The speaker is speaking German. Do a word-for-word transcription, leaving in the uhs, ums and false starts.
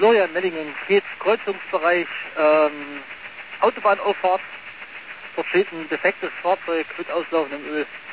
Florian Mellingen, Kiez, Kreuzungsbereich, ähm, Autobahnauffahrt. Dort steht ein defektes Fahrzeug mit auslaufendem Öl.